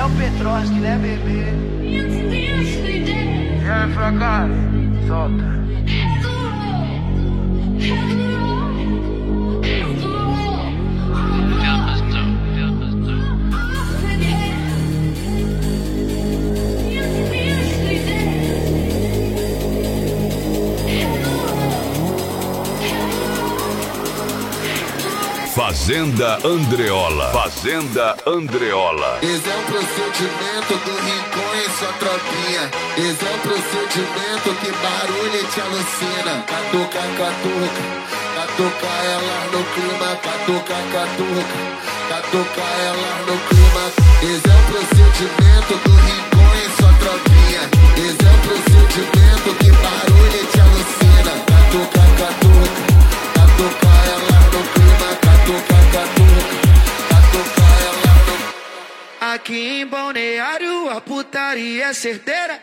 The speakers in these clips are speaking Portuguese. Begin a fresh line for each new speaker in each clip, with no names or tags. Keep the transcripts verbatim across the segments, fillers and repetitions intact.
o Petrovski, né, bebê? E aí, fracasso? Solta.
Fazenda Andreola. Fazenda Andreola.
Esse é o procedimento do Rincon e sua tropinha. Esse é o procedimento que barulho te alucina. Catuca, catuca, catuca ela no clima. Catuca, catuca, catuca ela no clima. Esse é o procedimento do Rincon e sua tropinha. Esse é o procedimento que barulho te alucina. Catuca, catuca, catuca ela no clima. Catuca, catuca, catuca ela no...
Aqui em Balneário a putaria é certeira.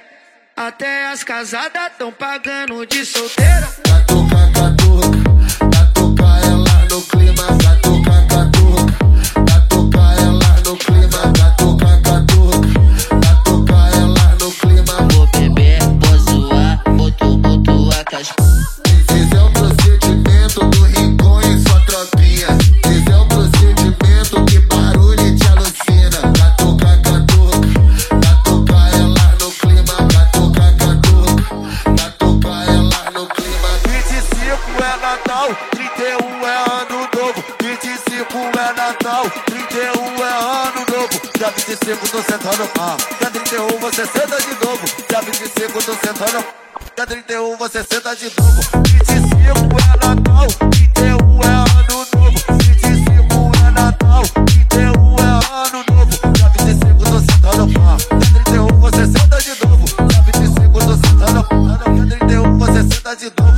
Até as casadas tão pagando de solteira.
Catuca, catuca, catuca ela no clima. Catuca, catuca, catuca ela no clima. Catuca, catuca, catuca ela no clima.
Vou beber, vou zoar, boto, boto a caspa.
Esse é o procedimento do Rincon e sua tropinha. Esse é o procedimento que barulho te alucina. Catuca, catuca, catuca ela no clima. Catuca, catuca, catuca ela no clima.
vinte e cinco é Natal, trinta e um é ano novo. vinte e cinco é Natal, trinta e um é ano novo. Já vinte e cinco tô sentando, ah. Já trinta e um você senta de novo. Já vinte e cinco tô sentando, já trinta e um você senta de novo. vinte e cinco é Natal, trinta e um é ano novo. vinte e cinco é Natal, trinta e um é ano novo. Já vinte e cinco tô sentando, ah. Já trinta e um você senta de novo. Já vinte e cinco tô sentando, já trinta e um você senta de novo.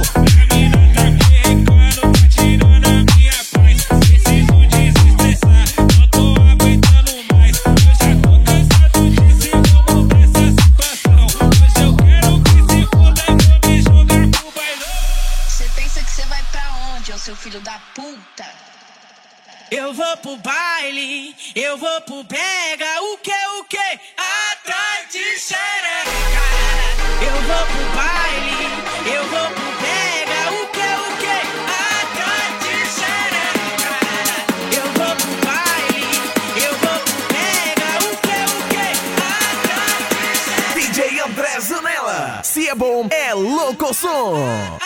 Seu filho da puta.
Eu vou pro baile, eu vou pro pega, o que, o que? Atrás de xereca. Eu vou pro baile, eu vou pro pega, o que, o que? Atrás de xereca. Eu vou pro baile, eu vou pro pega, o que, o que? Atrás de xereca.
D J André Zanella, se é bom, é louco som.